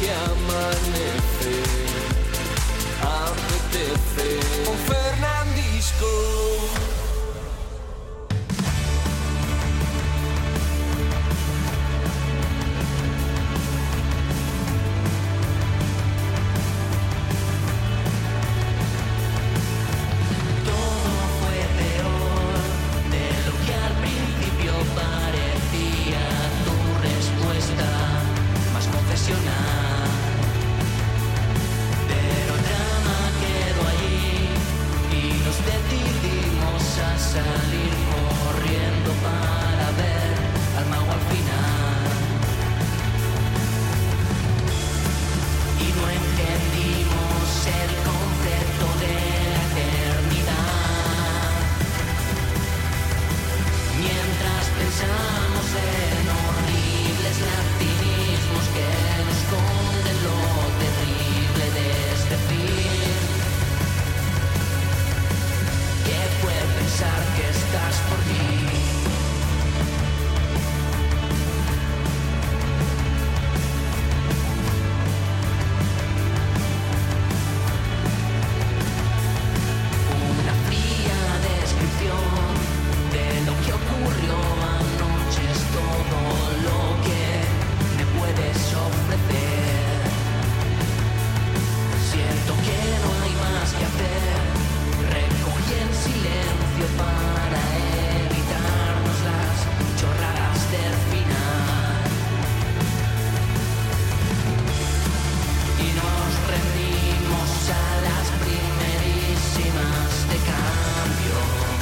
de amanecer. Apetece con Fernandisco. Pero el drama quedó allí y nos decidimos a salir corriendo para ver al mago al final. Y no entendimos el concepto de la eternidad. Mientras pensamos en horribles latinismos que nos esconden lo terrible de este fin, que fue pensar que estás por mí. Una fría descripción de lo que ocurrió anoche es todo lo que me puedes ofrecer. Siento que no hay más que hacer. Recogí en silencio para evitarnos las chorradas del final. Y nos rendimos a las primerísimas de cambio.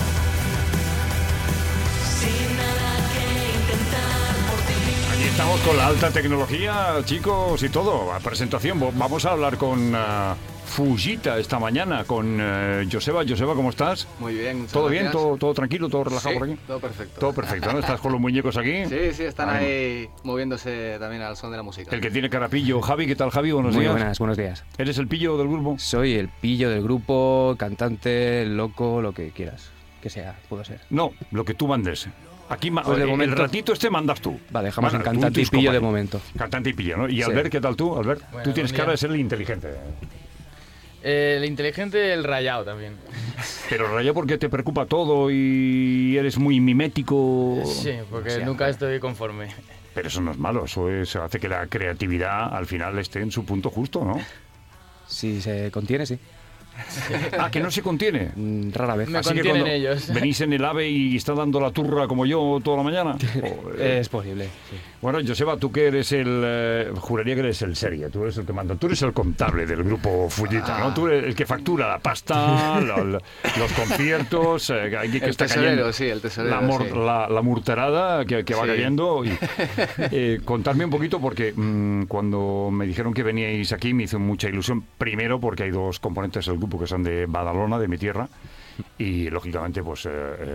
Sin nada que intentar por ti. Aquí estamos con la alta tecnología, chicos, y todo. A presentación, vamos a hablar con Fujita esta mañana, con Joseba. Joseba, ¿cómo estás? Muy bien, muchas ¿Todo bien? gracias. ¿Todo tranquilo? ¿Todo relajado Sí, por aquí? todo perfecto. Todo perfecto, ¿no? ¿Estás con los muñecos aquí? Sí, están ahí moviéndose también al son de la música. El que tiene carapillo, Javi. ¿Qué tal, Javi? Buenos Muy días. buenos días. ¿Eres el pillo del grupo? Soy el pillo del grupo, cantante, loco, lo que quieras. Que sea, puedo ser. No, lo que tú mandes. Aquí Pues de el momento- ratito este mandas tú. Vale, dejamos en tú cantante y tus pillo de compañeros. momento. Cantante y pillo, ¿no? Y Sí. Albert, ¿qué tal tú, Albert? Bueno, Tú tienes buen cara día. de ser el inteligente. El inteligente, el rayado también. Pero Raya, porque te preocupa todo y eres muy mimético. Sí, porque O sea, nunca estoy conforme. Pero eso no es malo, eso hace que la creatividad al final esté en su punto justo, ¿no? Si se contiene, sí. Ah, que no se contiene. Rara vez. Me Así que contienen cuando ellos. venís en el AVE y está dando la turra como yo toda la mañana. Es posible, sí. Bueno, Joseba, tú que eres juraría que eres el serie, tú eres el que manda, tú eres el contable del grupo Fujita, ¿no? Tú eres el que factura la pasta, los conciertos, hay que El está tesorero, cayendo sí, el tesorero, la, sí. la murterada que va Sí. cayendo. Y, contadme un poquito porque cuando me dijeron que veníais aquí me hizo mucha ilusión, primero porque hay dos componentes del grupo que son de Badalona, de mi tierra, y lógicamente pues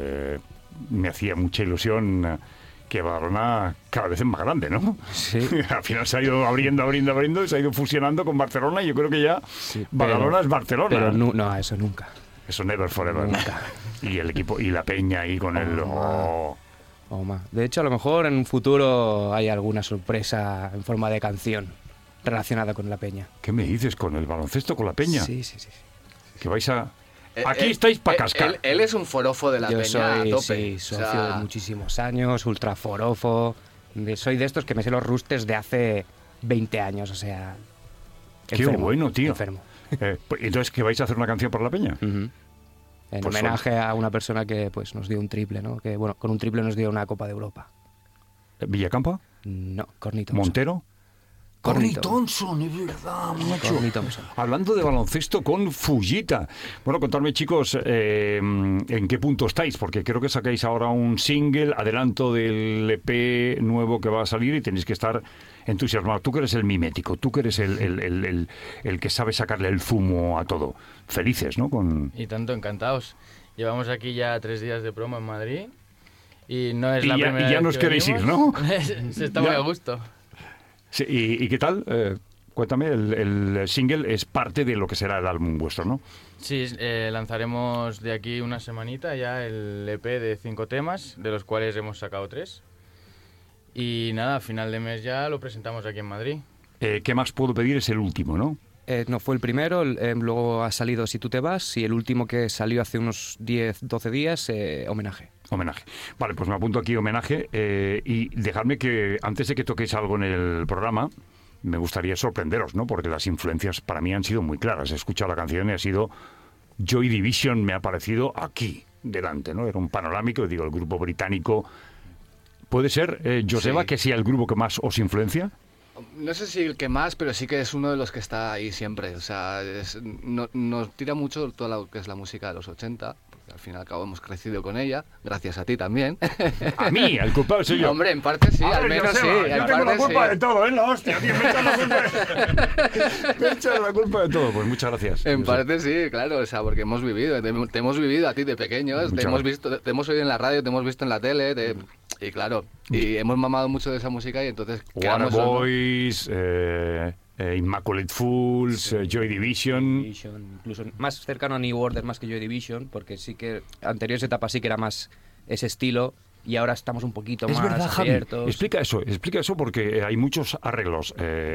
me hacía mucha ilusión que Badalona cada vez es más grande, ¿no? Sí. Al final se ha ido abriendo y se ha ido fusionando con Barcelona y yo creo que ya Sí, Badalona es Barcelona. Pero no, eso nunca. Eso never forever. Nunca. Y el equipo y la peña ahí con el... oh. De hecho, a lo mejor en un futuro hay alguna sorpresa en forma de canción relacionada con la peña. ¿Qué me dices con el baloncesto, con la peña? Sí. Que vais a... Aquí estáis para cascar. Él es un forofo de la Yo peña soy a tope. sí, socio O sea, de muchísimos años, ultraforofo. Soy de estos que me sé los rusters de hace 20 años, o sea... Qué bueno, tío. Enfermo. Pues, entonces, ¿qué vais a hacer una canción para la peña? Ujú. En Pues homenaje a una persona que pues nos dio un triple, ¿no? Que bueno, con un triple nos dio una Copa de Europa. ¿Villacampa? No, Cornito. ¿Montero? Cornito. Thompson, es verdad, macho. Corny Thompson. Hablando de baloncesto con Fujita. Bueno, contadme, chicos, en qué punto estáis, porque creo que sacáis ahora un single, adelanto del EP nuevo que va a salir y tenéis que estar entusiasmados. Tú que eres el mimético, tú que eres el que sabe sacarle el zumo a todo. Felices, ¿no? Y tanto, encantados. Llevamos aquí ya 3 días de promo en Madrid y no es Y la ya- primera y ya vez nos que queréis ir, venimos. ¿no? Se está Ya. muy a gusto. Sí, ¿y qué tal? Cuéntame, el single es parte de lo que será el álbum vuestro, ¿no? Sí, lanzaremos de aquí una semanita ya el EP de 5 temas, de los cuales hemos sacado 3. Y nada, a final de mes ya lo presentamos aquí en Madrid. ¿Qué más puedo pedir? Es el último, ¿no? No fue el primero, luego ha salido Si tú te vas, y el último que salió hace unos 10-12 días, Homenaje. Homenaje. Vale, pues me apunto aquí Homenaje y dejadme que antes de que toquéis algo en el programa, me gustaría sorprenderos, ¿no? Porque las influencias para mí han sido muy claras. He escuchado la canción y ha sido Joy Division, me ha aparecido aquí, delante, ¿no? Era un panorámico, digo, el grupo británico. ¿Puede ser, Joseba, Sí. que sea el grupo que más os influencia? No sé si el que más, pero sí que es uno de los que está ahí siempre. O sea, nos tira mucho toda lo que es la música de los 80, porque al fin y al cabo hemos crecido con ella, gracias a ti también. A mí, el culpable soy yo. Hombre, en parte sí, A al ver, menos sí. Joseba, En yo tengo la parte culpa sí. de todo, ¿eh? La hostia, tío, me echan la culpa. Me echan la culpa de todo. Pues muchas gracias. En Joseba. parte sí, claro, o sea, porque hemos vivido, te hemos vivido a ti de pequeños, te Muchas hemos gracias. visto, te hemos oído en la radio, te hemos visto en la tele, y claro, y hemos mamado mucho de esa música y entonces Wanna quedamos, ¿no? Boys, Immaculate Fools, Joy Division. Incluso más cercano a New Order más que Joy Division, porque sí que anteriores etapas sí que era más ese estilo, y ahora estamos un poquito Es más verdad, Javi. abiertos. Explica eso porque hay muchos arreglos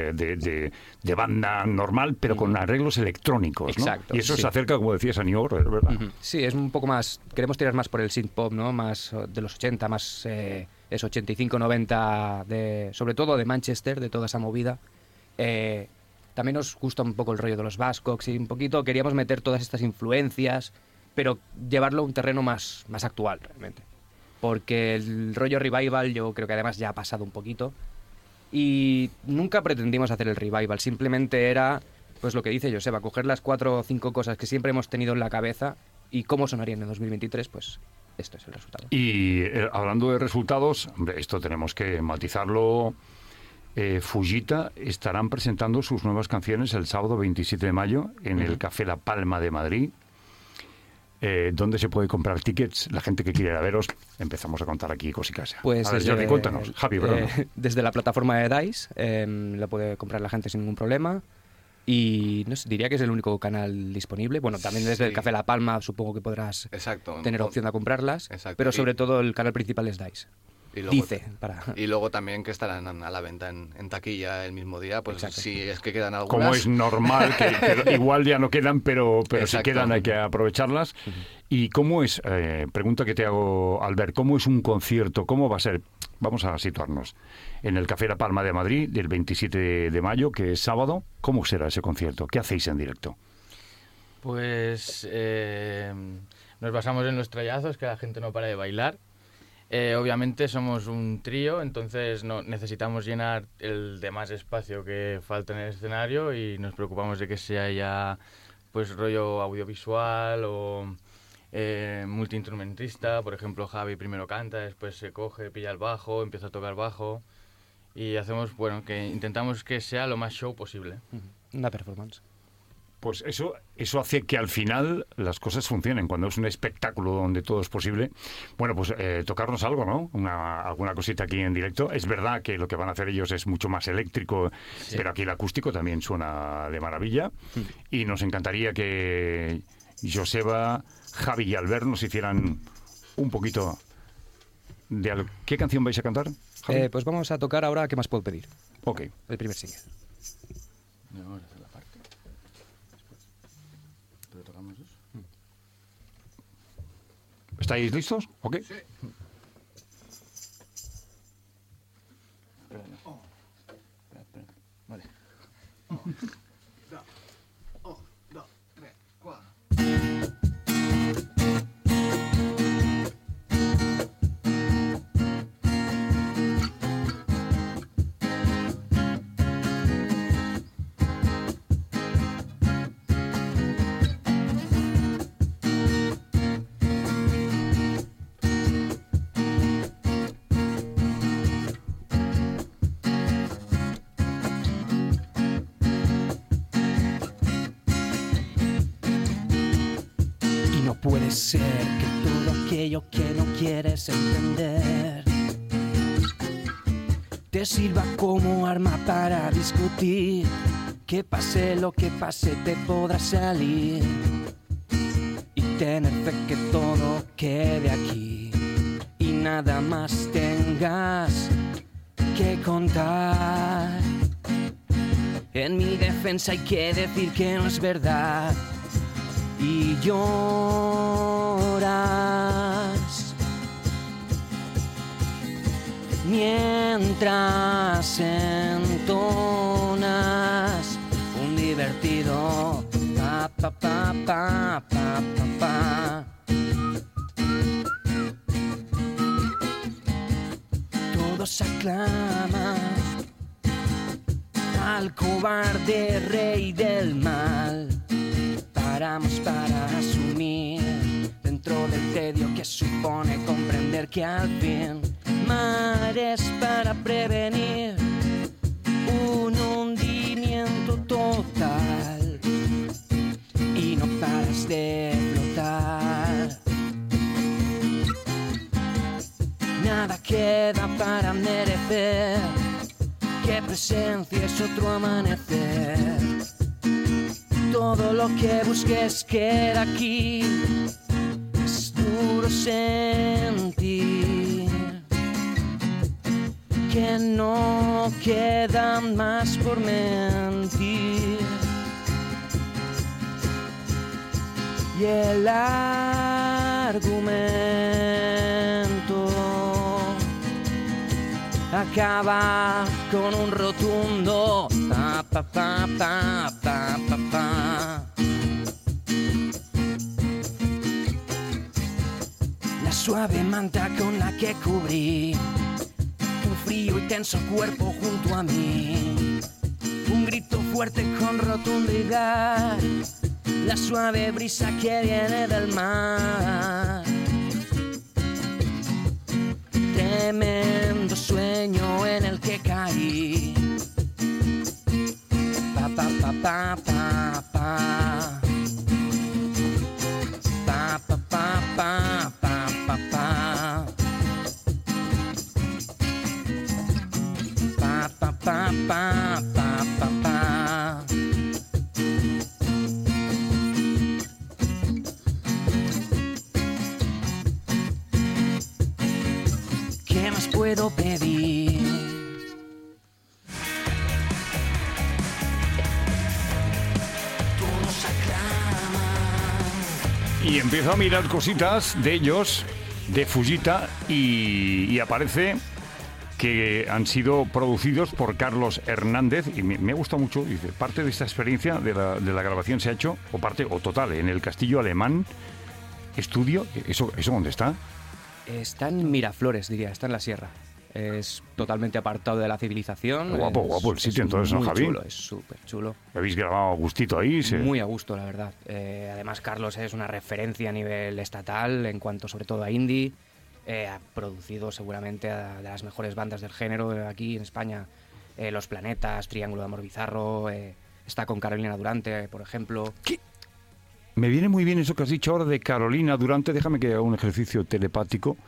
de banda normal, pero con arreglos electrónicos, ¿no? Exacto, Y eso sí. se acerca, como decías, a New Order, ¿verdad? Ujú. Sí, es un poco más, queremos tirar más por el synth pop, ¿no? Más de los 80, más es 85-90, sobre todo de Manchester, de toda esa movida. También nos gusta un poco el rollo de los Buzzcocks y un poquito queríamos meter todas estas influencias, pero llevarlo a un terreno más actual realmente. Porque el rollo revival yo creo que además ya ha pasado un poquito y nunca pretendimos hacer el revival, simplemente era, pues lo que dice Joseba, coger las 4 o 5 cosas que siempre hemos tenido en la cabeza y cómo sonarían en 2023, pues esto es el resultado. Y hablando de resultados, hombre, esto tenemos que matizarlo. Fujita estarán presentando sus nuevas canciones el sábado 27 de mayo en el Café La Palma de Madrid. ¿Dónde se puede comprar tickets? La gente que quiere ir a veros, empezamos a contar aquí cositas. Pues a ver, Jordi, cuéntanos. Javi, perdón. Desde la plataforma de DICE la puede comprar la gente sin ningún problema. Y no sé, diría que es el único canal disponible. Bueno, también desde el Sí. Café La Palma supongo que podrás Exacto. tener opción de comprarlas. Exacto. Pero Y- sobre todo el canal principal es DICE. Y luego, Dice, para... y luego también que estarán a la venta en taquilla el mismo día, pues Exacto. si es que quedan algunas. Como es normal, que igual ya no quedan, pero si Exacto. quedan hay que aprovecharlas. ¿Y cómo es, pregunta que te hago, Albert, cómo es un concierto? ¿Cómo va a ser? Vamos a situarnos. En el Café La Palma de Madrid, del 27 de mayo, que es sábado, ¿cómo será ese concierto? ¿Qué hacéis en directo? Pues nos basamos en los trallazos, que la gente no para de bailar. Obviamente somos un trío, entonces no necesitamos llenar el demás espacio que falta en el escenario y nos preocupamos de que sea ya pues rollo audiovisual o multiinstrumentista. Por ejemplo, Javi primero canta, después se coge, pilla el bajo, empieza a tocar bajo y hacemos, bueno, que intentamos que sea lo más show posible. Una performance. Pues eso hace que al final las cosas funcionen, cuando es un espectáculo donde todo es posible. Bueno, pues tocarnos algo, ¿no? Alguna cosita aquí en directo. Es verdad que lo que van a hacer ellos es mucho más eléctrico, pero aquí el acústico también suena de maravilla. Y nos encantaría que Joseba, Javi y Albert nos hicieran un poquito de algo. ¿Qué canción vais a cantar, Javi? Pues vamos a tocar ahora ¿Qué más puedo pedir? Ok. El primer single. Vamos a hacer la parte. ¿Pero tocamos dos? ¿Estáis listos? Ok. Espera, no. Espera. Vale. Y no puede ser que todo aquello que no quieres entender te sirva como arma para discutir. Que pase lo que pase te podrá salir y tener fe que todo quede aquí y nada más tengas que contar. En mi defensa hay que decir que no es verdad. Y lloras mientras entonas un divertido pa pa pa pa pa pa pa. Todos aclaman al cobarde rey del mal. Paramos para asumir dentro del tedio que supone comprender que al fin mares para prevenir un hundimiento total y no paras de flotar. Nada queda para merecer que presencias otro amanecer. Todo lo que busques queda aquí. Es duro sentir que no queda más por mentir. Y el argumento acaba con un rotundo pa pa pa pa pa pa pa. La suave manta con la que cubrí un frío y tenso cuerpo junto a mí. Un grito fuerte con rotundidad. La suave brisa que viene del mar. Tremendo sueño en el que caí. Pa pa pa pa pa pa. Pa pa pa pa pa pa pa. Pa pa pa pa pa pa pa. ¿Qué más puedo pedir? Todos aclaman. Y empiezo a mirar cositas de ellos, de Fujita, y aparece que han sido producidos por Carlos Hernández, y me ha gustado mucho. Dice, parte de esta experiencia de la grabación se ha hecho, o parte o total, en el Castillo Alemán Estudio. ¿Eso dónde está? Está en Miraflores, diría, está en la sierra. Es totalmente apartado de la civilización. Guapo el sitio, entonces, ¿no, Javi? Chulo, es súper chulo. ¿Habéis grabado a gustito ahí? Sí. Muy a gusto, la verdad. Además, Carlos es una referencia a nivel estatal en cuanto sobre todo a indie. Ha producido seguramente de las mejores bandas del género aquí en España. Los Planetas, Triángulo de Amor Bizarro. Está con Carolina Durante, por ejemplo. ¿Qué? Me viene muy bien eso que has dicho ahora de Carolina Durante. Déjame que haga un ejercicio telepático.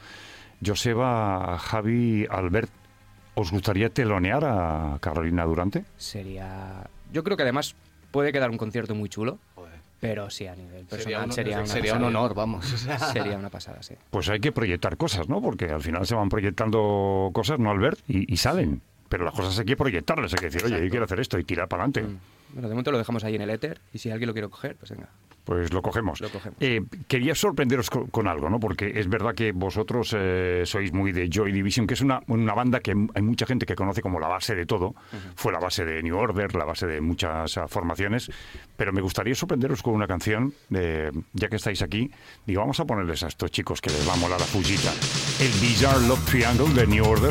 Joseba, Javi, Albert, ¿os gustaría telonear a Carolina Durante? Yo creo que además puede quedar un concierto muy chulo. Pero sí, a nivel personal sería un honor, vamos. Sería una pasada, sí. Pues hay que proyectar cosas, ¿no? Porque al final se van proyectando cosas, ¿no, Albert? Y salen. Pero las cosas hay que proyectarlas, hay que decir, oye, yo quiero hacer esto y tirar para adelante. Bueno, de momento lo dejamos ahí en el éter y si alguien lo quiere coger, pues venga. Pues lo cogemos. Quería sorprenderos con algo, ¿no? Porque es verdad que vosotros sois muy de Joy Division, que es una banda que hay mucha gente que conoce como la base de todo. Fue la base de New Order, la base de muchas formaciones. Pero me gustaría sorprenderos con una canción, ya que estáis aquí. Digo, vamos a ponerles a estos chicos que les va a molar a Fujita el Bizarre Love Triangle de New Order.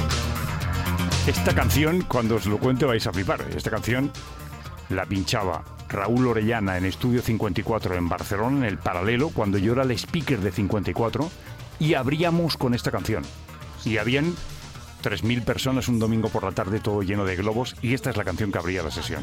Esta canción, cuando os lo cuente, vais a flipar. Esta canción la pinchaba Raúl Orellana en Estudio 54 en Barcelona, en el Paralelo, cuando yo era el speaker de 54, y abríamos con esta canción. Y habían 3.000 personas un domingo por la tarde, todo lleno de globos, y esta es la canción que abría la sesión.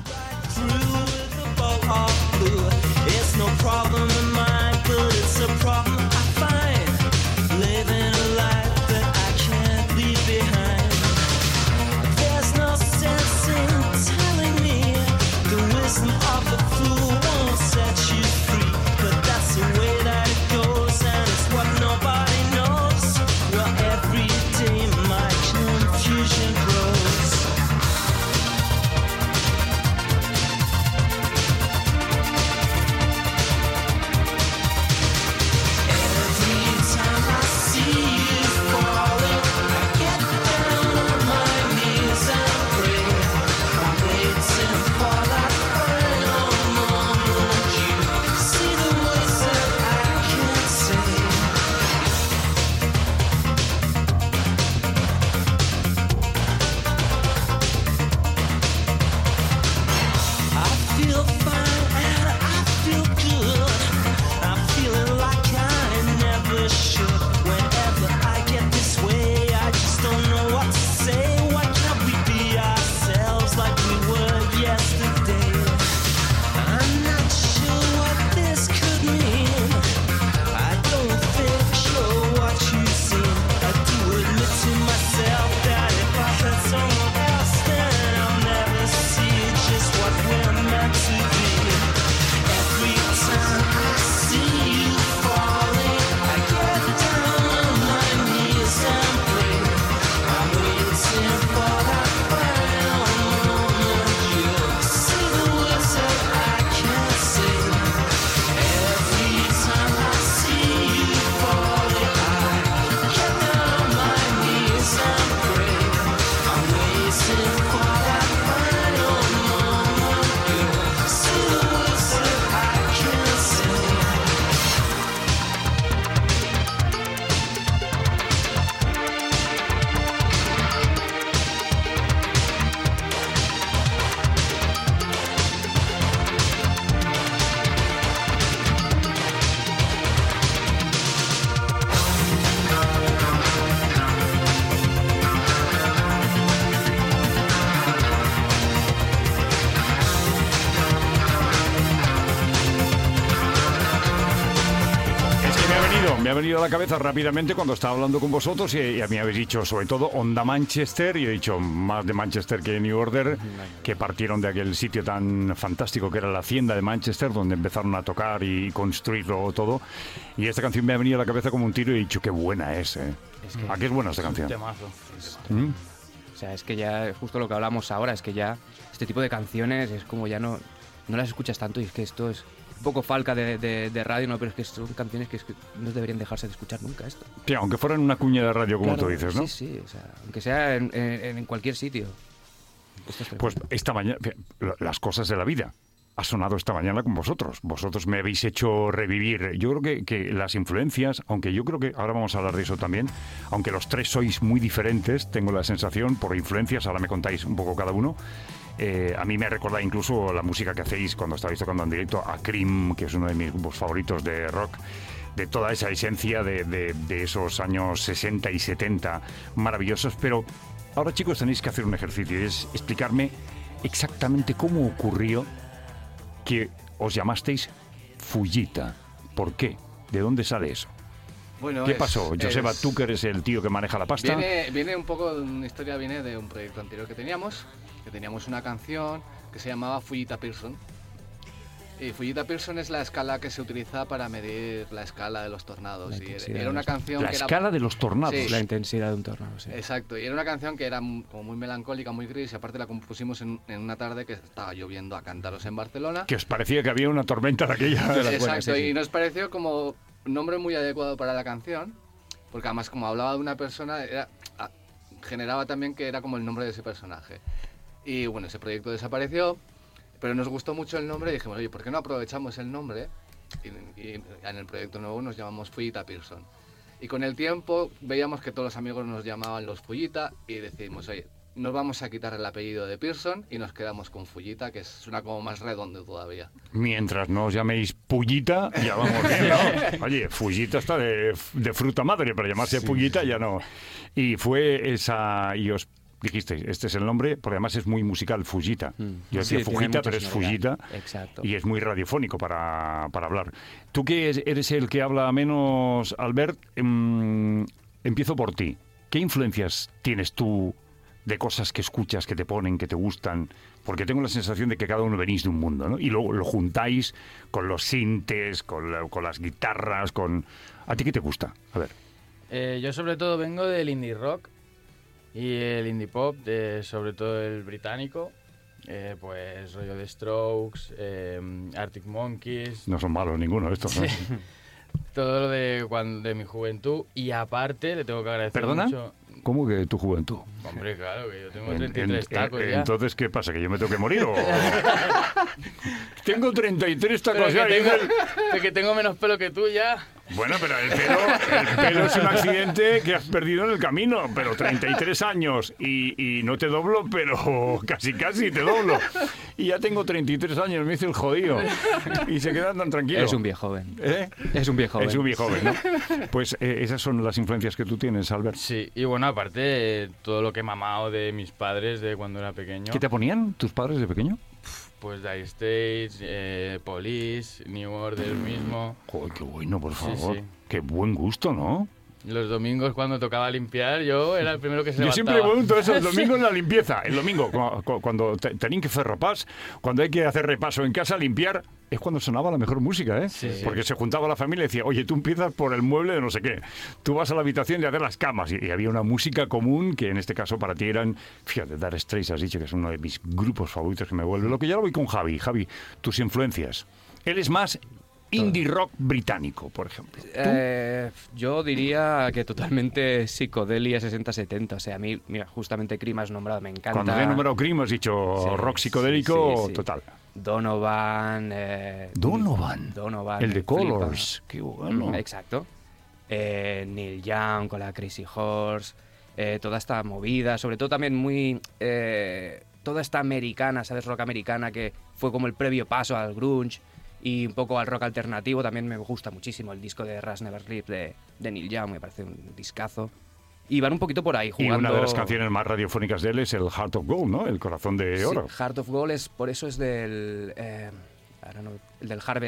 Me ha venido a la cabeza rápidamente cuando estaba hablando con vosotros y a mí habéis dicho, sobre todo, Onda Manchester, y he dicho más de Manchester que New Order, que partieron de aquel sitio tan fantástico que era la Hacienda de Manchester, donde empezaron a tocar y construirlo todo. Y esta canción me ha venido a la cabeza como un tiro y he dicho, qué buena es, ¿eh? Es que ¿A qué es buena esta canción? Temazo. ¿Mm? O sea, es que ya, justo lo que hablamos ahora, es que ya este tipo de canciones es como ya no las escuchas tanto y es que esto es un poco falca de radio, ¿no? Pero es que son canciones que no deberían dejarse de escuchar nunca esto. Sí, aunque fuera en una cuña de radio, como Claro, tú dices, ¿no? Sí, o sea, aunque sea en cualquier sitio. Esto es Pues tremendo. esta mañana, las cosas de la vida. Ha sonado esta mañana con vosotros. Vosotros me habéis hecho revivir. Yo creo que las influencias, aunque yo creo que ahora vamos a hablar de eso también, aunque los tres sois muy diferentes, tengo la sensación, por influencias, ahora me contáis un poco cada uno. A mí me recuerda incluso la música que hacéis cuando estabais tocando en directo a Cream, que es uno de mis grupos favoritos de rock, de toda esa esencia de esos años 60 y 70 maravillosos. Pero ahora, chicos, tenéis que hacer un ejercicio y es explicarme exactamente cómo ocurrió que os llamasteis Fujita. ¿Por qué? ¿De dónde sale eso? Bueno, ¿Qué pasó? Joseba, tú que eres el tío que maneja la pasta. Viene un poco, una historia viene de un proyecto anterior que teníamos una canción que se llamaba Fujita Pearson. Y Fujita Pearson es la escala que se utiliza para medir la escala de los tornados. La Y intensidad era una de los- canción La que era... escala de los tornados. Sí. La intensidad de un tornado, sí. Exacto, y era una canción que era como muy melancólica, muy gris, y aparte la compusimos en una tarde que estaba lloviendo a cántaros en Barcelona. Que os parecía que había una tormenta de aquella. las buenas, Exacto, sí, sí. y nos pareció como un nombre muy adecuado para la canción, porque además como hablaba de una persona, generaba también que era como el nombre de ese personaje. Y bueno, ese proyecto desapareció, pero nos gustó mucho el nombre y dijimos, oye, ¿por qué no aprovechamos el nombre? Y en el proyecto nuevo nos llamamos Fujita Pearson. Y con el tiempo veíamos que todos los amigos nos llamaban los Fujita y decidimos, oye, nos vamos a quitar el apellido de Pearson y nos quedamos con Fujita, que suena como más redondo todavía. Mientras no os llaméis Pullita, ya vamos bien, ¿no? Oye, Fujita está de fruta madre, para llamarse Pullita ya no. Y fue esa... Y os dijisteis, este es el nombre, porque además es muy musical, Fujita. Yo decía Sí, tiene Fujita, mucha pero es sonoridad. Fujita. Exacto. Y es muy radiofónico para hablar. Tú que eres el que habla menos, Albert, empiezo por ti. ¿Qué influencias tienes tú de cosas que escuchas, que te ponen, que te gustan? Porque tengo la sensación de que cada uno venís de un mundo, ¿no? Y luego lo juntáis con los sintes, con las guitarras, con... ¿A ti qué te gusta? A ver. Yo sobre todo vengo del indie rock y el indie pop, sobre todo el británico, pues rollo de Strokes, Arctic Monkeys, No son malos ninguno de estos, ¿no? todo lo de mi juventud. Y aparte le tengo que agradecer ¿Perdona? mucho... ¿Cómo que tu juventud? Hombre, claro, que yo tengo 33 tacos ya. Entonces, ¿qué pasa? ¿Que yo me tengo que morir o...? Tengo 33 Pero tacos ya. que tengo menos pelo que tú ya. Bueno, pero el pelo es un accidente que has perdido en el camino, pero 33 años y no te doblo, pero casi te doblo. Y ya tengo 33 años, me hice el jodido. Y se quedan tan tranquilos. Es un viejo joven. ¿Eh? Es un viejo joven. Es un viejo joven, ¿no? Pues esas son las influencias que tú tienes, Albert. Sí, y bueno, aparte todo lo que he mamado de mis padres de cuando era pequeño. ¿Qué te ponían tus padres de pequeño? Pues Dire Straits, Police, New Order mismo. Joder, qué bueno, por favor. sí. Qué buen gusto, ¿no? Los domingos cuando tocaba limpiar, yo era el primero que se Yo levantaba. siempre pregunto eso, el domingo en la limpieza. El domingo, cuando tenían que hacer repas, cuando hay que hacer repaso en casa, limpiar, es cuando sonaba la mejor música, ¿eh? Sí, sí. Porque se juntaba la familia y decía, oye, tú empiezas por el mueble de no sé qué. Tú vas a la habitación de hacer las camas. Y había una música común que en este caso para ti eran, fíjate, Dire Straits, has dicho que es uno de mis grupos favoritos que me vuelve loco. Ya lo voy con Javi. Javi, tus influencias. Él es más indie rock británico, por ejemplo. Yo diría que totalmente psicodelia 60-70. O sea, a mí, mira, justamente Cream has nombrado, me encanta. Cuando he nombrado Cream has dicho Sí, rock psicodélico, sí, sí. total. Donovan. Donovan. El me de flipa. Colors. Qué bueno. Exacto. Neil Young con la Crazy Horse. Toda esta movida, sobre todo también muy... toda esta americana, ¿sabes? Rock americana que fue como el previo paso al grunge y un poco al rock alternativo. También me gusta muchísimo el disco de Rush Never Sleep de Neil Young, me parece un discazo. Y van un poquito por ahí jugando... Y una de las canciones más radiofónicas de él es el Heart of Gold, ¿no? El corazón de oro. Sí, Heart of Gold por eso es del... ahora no, el del Harvest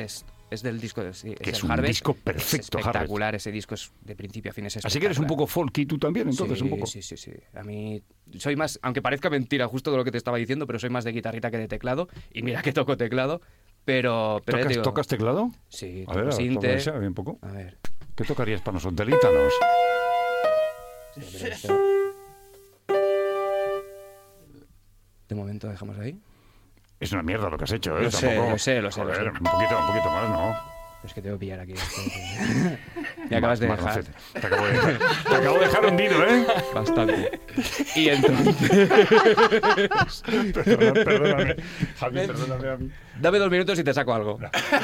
Es del disco de Que es un disco perfecto, Es espectacular, ese disco es de principio a fin es espectacular. Así que eres un poco folky tú también, entonces, sí, un poco. Sí. A mí soy más, aunque parezca mentira justo de lo que te estaba diciendo, pero soy más de guitarrita que de teclado. Y mira que toco teclado, pero ya te digo, ¿Tocas teclado? Sí, A ver, toco sinte. tócame ese, un poco. A ver. ¿Qué tocarías para nosotros? Delítanos. De momento dejamos ahí. Es una mierda lo que has hecho, ¿eh? Lo sé, Tampoco- lo sé. Joder, un poquito más, ¿no? Es que te voy a pillar aquí. Me acabas de dejar. Marnocete. Te acabo de dejar hundido, ¿eh? Bastante. Y entonces... Perdóname. Javi, perdóname a mí. Dame 2 minutos y te saco algo.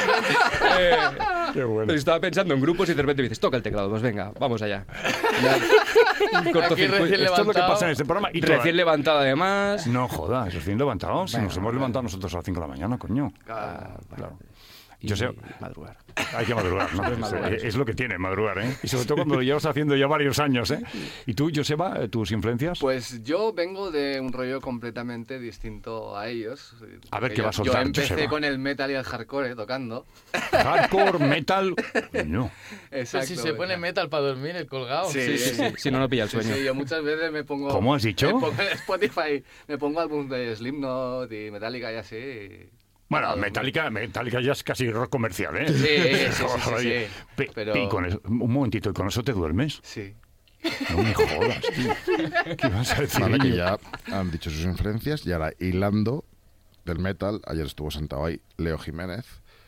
Qué bueno. Pero estaba pensando en grupos y de repente me dices, toca el teclado. Pues venga, vamos allá. Un cortocircuito. recién Esto es lo que levantado. pasa en este programa. Y Recién levantado además. No jodas, recién levantado. Si Bueno, nos hemos levantado nosotros a las 5 de la mañana, coño. Claro. Y Yo sé- madrugar. Hay que madrugar, ¿no? Madrugar, Es lo que tiene, madrugar, ¿eh? Y sobre todo cuando lo llevas haciendo ya varios años, ¿eh? ¿Y tú, Joseba, tus influencias? Pues yo vengo de un rollo completamente distinto a ellos. A ver, Porque ¿qué va a yo soltar, empecé Joseba? con el metal y el hardcore tocando. Hardcore, metal... No. Pues Exacto. si se pone metal para dormir, el colgado. Sí, Sí, si no, no pilla el Sí, sueño. sí, yo muchas veces me pongo... ¿Cómo has dicho? Me pongo en Spotify, me pongo álbum de Slipknot y Metallica y así. Bueno, Metallica ya es casi rock comercial, ¿eh? Sí. Pero... Y con eso, un momentito, ¿y con eso te duermes? Sí. No me jodas, tío. ¿Qué vas a decir? Vale, que niño? ya han dicho sus influencias y ahora hilando del metal, ayer estuvo sentado ahí Leo Jiménez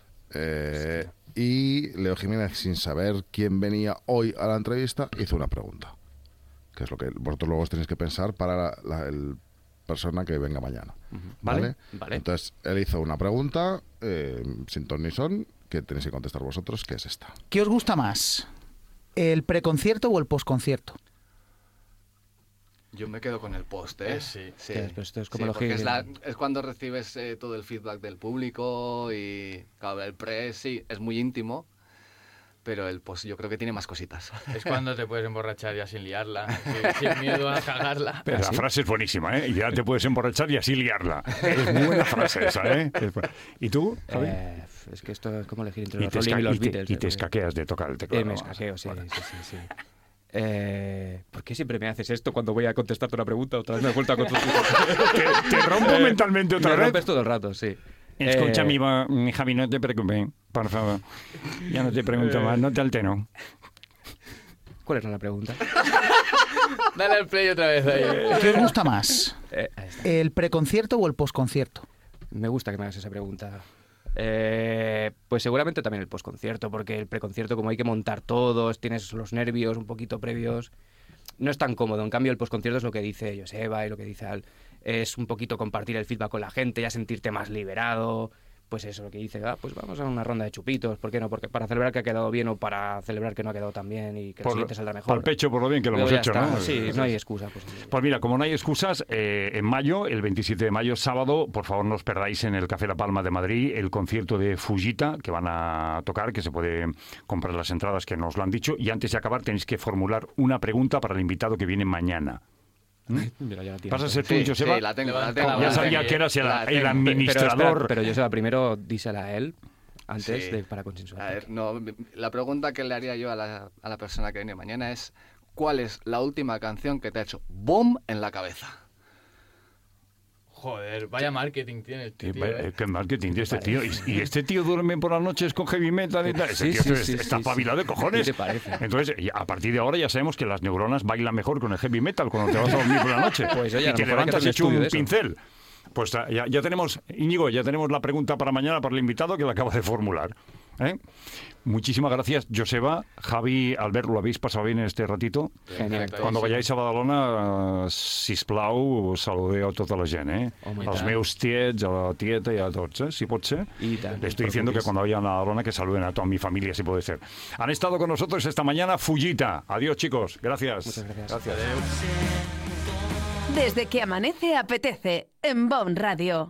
y Leo Jiménez, sin saber quién venía hoy a la entrevista, hizo una pregunta, que es lo que vosotros luego os tenéis que pensar para el persona que venga mañana. ¿Vale? Vale. Entonces, él hizo una pregunta sin ton ni son, que tenéis que contestar vosotros, que es esta. ¿Qué os gusta más? ¿El preconcierto o el posconcierto? Yo me quedo con el post, ¿eh? Sí. Pero esto es como lo porque que... es cuando recibes todo el feedback del público y claro, el pre sí, es muy íntimo, pero el post yo creo que tiene más cositas. Es cuando te puedes emborrachar ya sin liarla, sin miedo a cagarla. Pero la frase es buenísima, ¿eh? Y ya te puedes emborrachar y así liarla. Es muy buena frase esa, ¿eh? ¿Y tú, Javi? es que esto es como elegir entre Y los te, Rolling y los Beatles. y te escaqueas de tocar el teclado. Me escaqueo, sí. ¿Por qué siempre me haces esto cuando voy a contestarte una pregunta? Otra vez me he vuelto a contestar. ¿Te rompo mentalmente otra Me vez? rompes todo el rato, sí. Escucha, mi Javi, no te preocupes, por favor. Ya no te pregunto más, no te altero. ¿Cuál era la pregunta? Dale al play otra vez ahí. ¿Qué os gusta más? Ahí está. ¿El preconcierto o el posconcierto? Me gusta que me hagas esa pregunta. Pues seguramente también el postconcierto, porque el preconcierto, como hay que montar todos, tienes los nervios un poquito previos, no es tan cómodo. En cambio, el postconcierto es lo que dice Joseba y lo que dice Al. Es un poquito compartir el feedback con la gente, ya sentirte más liberado. Pues eso, lo que dice, pues vamos a una ronda de chupitos, ¿por qué no? Porque para celebrar que ha quedado bien o para celebrar que no ha quedado tan bien y que el siguiente saldrá mejor. Por el pecho, por lo bien que lo Luego hemos ya hecho, está. ¿no? Sí, no hay excusa. Pues mira, como no hay excusas, en mayo, el 27 de mayo, sábado, por favor no os perdáis en el Café La Palma de Madrid el concierto de Fujita que van a tocar, que se puede comprar las entradas, que nos lo han dicho. Y antes de acabar tenéis que formular una pregunta para el invitado que viene mañana. Mira, ya la tienes. ¿Vas a ser tú, Sí, Joseba? sí, la tengo. Ya sabía que eras el administrador. Pero Joseba, primero dísela a él antes Sí. para consensuar. A ver, no, la pregunta que le haría yo a la persona que viene mañana es ¿cuál es la última canción que te ha hecho boom en la cabeza? Joder, vaya marketing tiene este tío, ¿eh? ¿Qué marketing tiene este tío? ¿Y este tío duerme por las noches con heavy metal y tal? Ese Sí, tío sí, está sí, espabilado de cojones. ¿Qué te parece? Entonces, a partir de ahora ya sabemos que las neuronas bailan mejor con el heavy metal cuando te vas a dormir por la noche. Pues, oye, a y lo te mejor hay que levantas hacer un hecho estudio un de eso. pincel. Pues ya tenemos, Íñigo, ya tenemos la pregunta para mañana para el invitado que la acaba de formular. ¿Eh? Muchísimas gracias, Joseba, Javi, Albert, ¿lo habéis pasado bien en este ratito? Genial. Cuando vayáis a Badalona, sisplau, saludeu a tota la gent, eh? Home, i Els tant. meus tiets, a la tieta i a tots, si pot ser. I tant, Le estoy no diciendo que preocupis. cuando vayan a Badalona que saluden a toda mi familia, si puede ser. Han estado con nosotros esta mañana Fujita. Adiós, chicos. Gracias. Muchas gracias. Gracias. Desde que amanece apetece en Bon Radio.